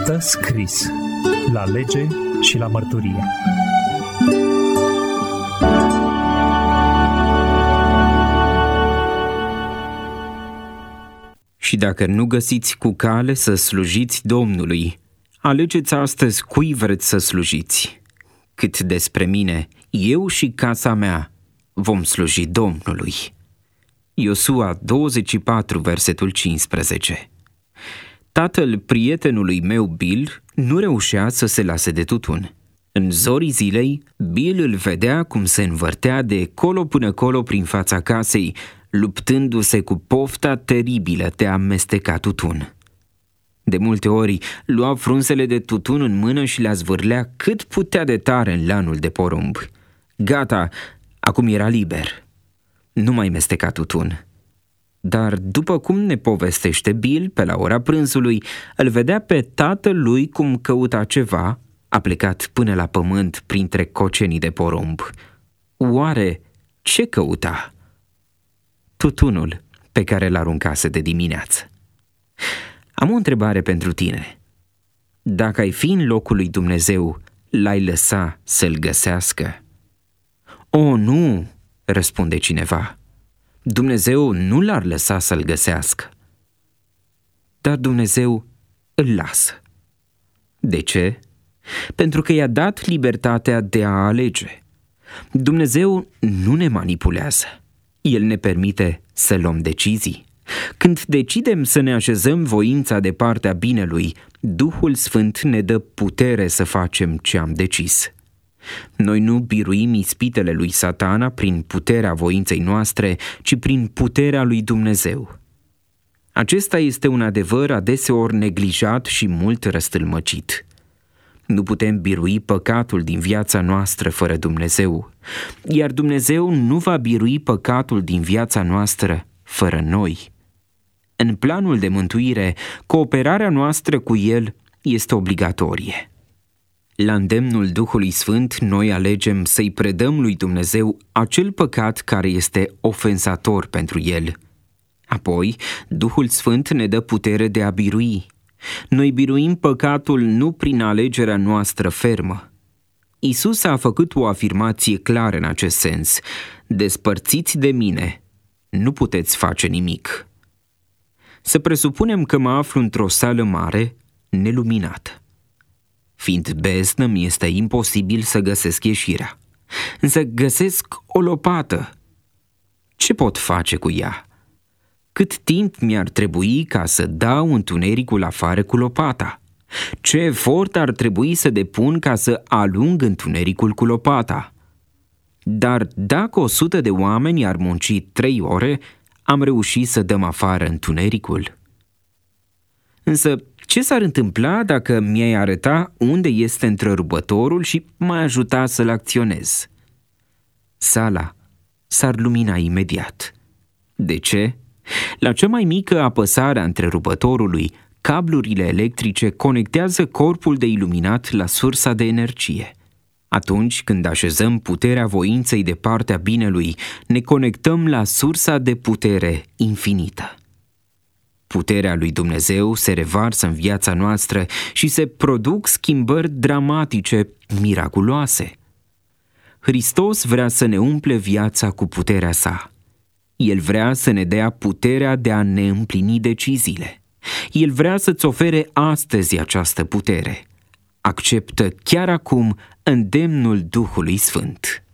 Stă scris la lege și la mărturie. Și dacă nu găsiți cu cale să slujiți Domnului, alegeți astăzi cui vreți să slujiți. Cât despre mine, eu și casa mea vom sluji Domnului. Iosua 24, versetul 15. Tatăl prietenului meu, Bill, nu reușea să se lase de tutun. În zorii zilei, Bill îl vedea cum se învârtea de colo până colo prin fața casei, luptându-se cu pofta teribilă de a amesteca tutun. De multe ori lua frunzele de tutun în mână și le zvârlea cât putea de tare în lanul de porumb. Gata, acum era liber. Nu mai mesteca tutun. Dar după cum ne povestește Bill, pe la ora prânzului, îl vedea pe tatăl lui cum căuta ceva, a plecat până la pământ printre cocenii de porumb. Oare ce căuta? Tutunul pe care l-aruncase de dimineață. Am o întrebare pentru tine. Dacă ai fi în locul lui Dumnezeu, l-ai lăsa să-l găsească? O, nu, răspunde cineva. Dumnezeu nu l-ar lăsa să-l găsească. Dar Dumnezeu îl lasă. De ce? Pentru că i-a dat libertatea de a alege. Dumnezeu nu ne manipulează. El ne permite să luăm decizii. Când decidem să ne așezăm voința de partea binelui, Duhul Sfânt ne dă putere să facem ce am decis. Noi nu biruim ispitele lui Satana prin puterea voinței noastre, ci prin puterea lui Dumnezeu. Acesta este un adevăr adeseori neglijat și mult răstâlmăcit. Nu putem birui păcatul din viața noastră fără Dumnezeu, iar Dumnezeu nu va birui păcatul din viața noastră fără noi. În planul de mântuire, cooperarea noastră cu El este obligatorie. La îndemnul Duhului Sfânt, noi alegem să-i predăm lui Dumnezeu acel păcat care este ofensator pentru El. Apoi, Duhul Sfânt ne dă putere de a birui. Noi biruim păcatul nu prin alegerea noastră fermă. Iisus a făcut o afirmație clară în acest sens. Despărțiți de mine, nu puteți face nimic. Să presupunem că mă aflu într-o sală mare, neluminată. Fiind beznă, mi este imposibil să găsesc ieșirea. Însă găsesc o lopată. Ce pot face cu ea? Cât timp mi-ar trebui ca să dau întunericul afară cu lopata? Ce efort ar trebui să depun ca să alung întunericul cu lopata? Dar dacă 100 de oameni ar munci 3 ore, am reușit să dăm afară întunericul. Însă, ce s-ar întâmpla dacă mi-ai arăta unde este întrerupătorul și m-ai ajuta să-l acționez? Sala s-ar lumina imediat. De ce? La cea mai mică apăsare a întrerupătorului, cablurile electrice conectează corpul de iluminat la sursa de energie. Atunci când așezăm puterea voinței de partea binelui, ne conectăm la sursa de putere infinită. Puterea lui Dumnezeu se revarsă în viața noastră și se produc schimbări dramatice, miraculoase. Hristos vrea să ne umple viața cu puterea sa. El vrea să ne dea puterea de a ne împlini deciziile. El vrea să-ți ofere astăzi această putere. Acceptă chiar acum îndemnul Duhului Sfânt.